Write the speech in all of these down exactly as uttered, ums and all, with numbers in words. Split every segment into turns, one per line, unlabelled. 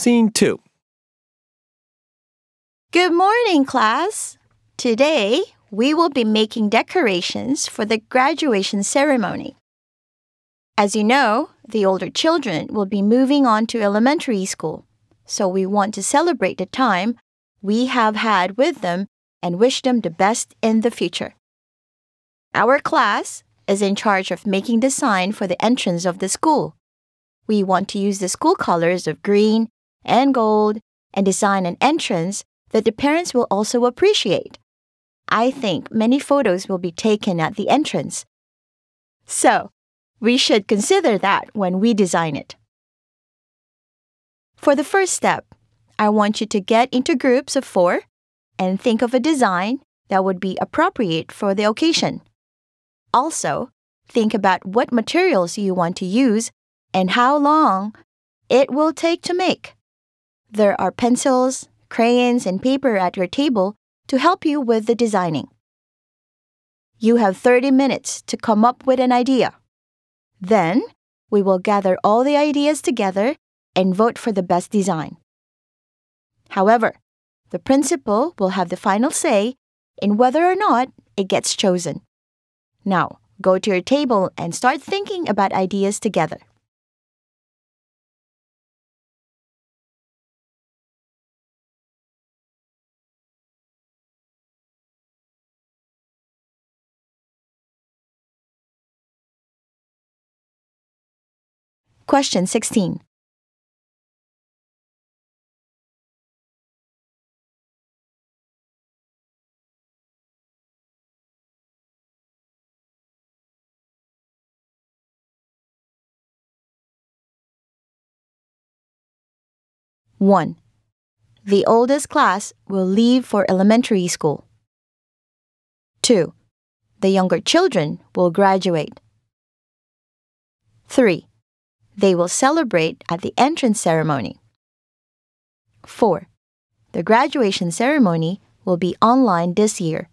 Scene two.
Good morning, class. Today, we will be making decorations for the graduation ceremony. As you know, the older children will be moving on to elementary school, so we want to celebrate the time we have had with them and wish them the best in the future. Our class is in charge of making the sign for the entrance of the school. We want to use the school colors of green and gold and design an entrance that the parents will also appreciate. I think many photos will be taken at the entrance. So, we should consider that when we design it. For the first step, I want you to get into groups of four and think of a design that would be appropriate for the occasion. Also, think about what materials you want to use and how long it will take to make. There are pencils, crayons, and paper at your table to help you with the designing. You have thirty minutes to come up with an idea. Then, we will gather all the ideas together and vote for the best design. However, the principal will have the final say in whether or not it gets chosen. Now, go to your table and start thinking about ideas together. Question sixteen. one. The oldest class will leave for elementary school. two. The younger children will graduate. three. They will celebrate at the entrance ceremony. four. The graduation ceremony will be online this year.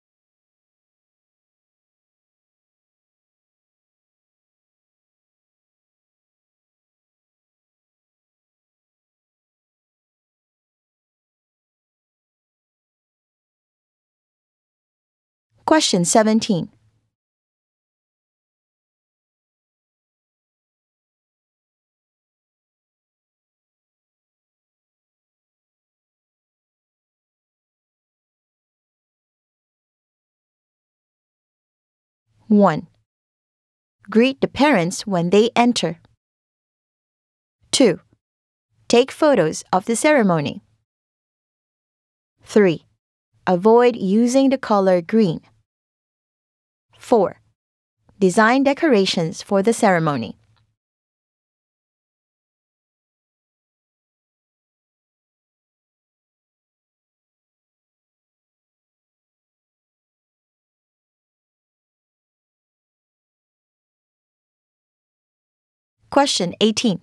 Question seventeen. one. Greet the parents when they enter. two. Take photos of the ceremony. three. Avoid using the color green. four. Design decorations for the ceremony. Question eighteen.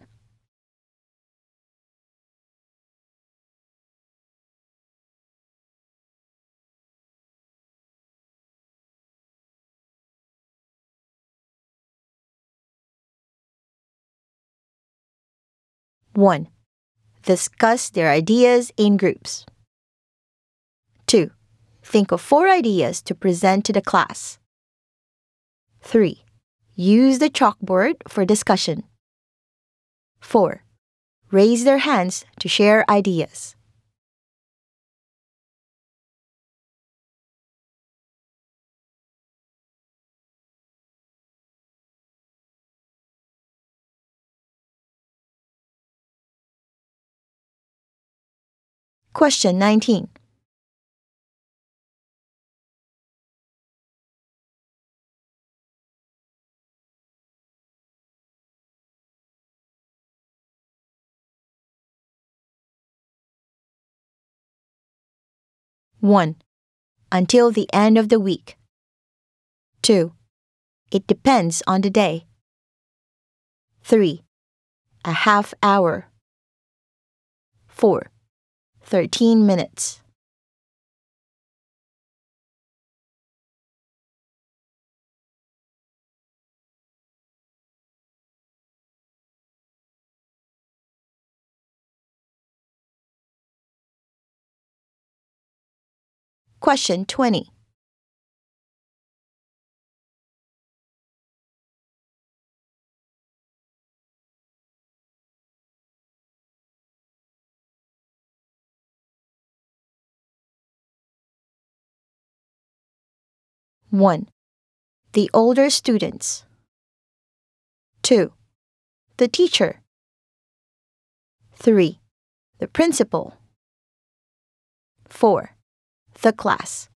one. Discuss their ideas in groups. two. Think of four ideas to present to the class. three. Use the chalkboard for discussion. four. Raise their hands to share ideas. Question nineteen. one. Until the end of the week. two. It depends on the day. three. A half hour. four. thirteen minutes. Question twenty. one. The older students. two. The teacher. three. The principal. four. The class.